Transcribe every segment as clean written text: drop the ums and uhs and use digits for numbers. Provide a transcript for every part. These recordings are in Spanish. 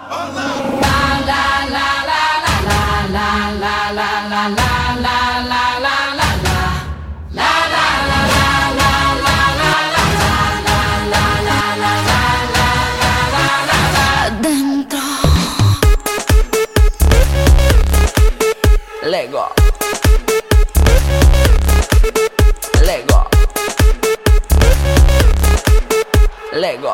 Lego. Lego. Lego.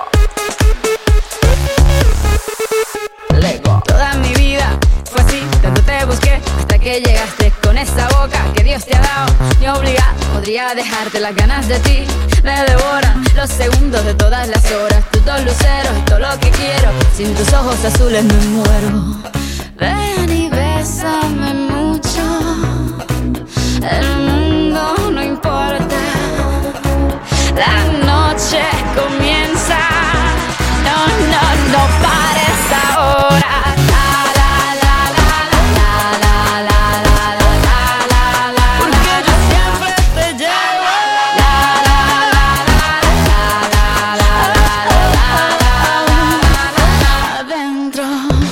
Lego. Toda mi vida fue así, tanto te busqué hasta que llegaste con esa boca que Dios te ha dado. Ni obligado podría dejarte, las ganas de ti me devoran los segundos de todas las horas. Tus dos luceros y todo lo que quiero, sin tus ojos azules me muero. Ven y bésame mucho, el mundo no importa, la noche comienza, no pares ahora. Porque yo siempre te llevo adentro.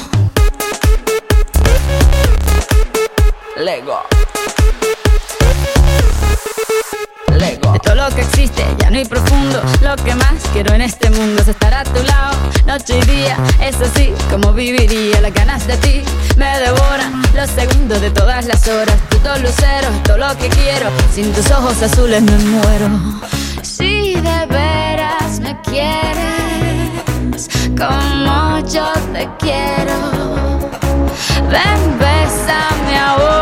Lego. Lego. De todo lo que existe, ya no hay profundo. Lo que más quiero en este mundo es estar a tu lado, noche y día. Es así como viviría, las ganas de ti me devoran los segundos de todas las horas. Tus dos luceros, todo lo que quiero, sin tus ojos azules me muero. Si de veras me quieres como yo te quiero, ven, bésame ahora.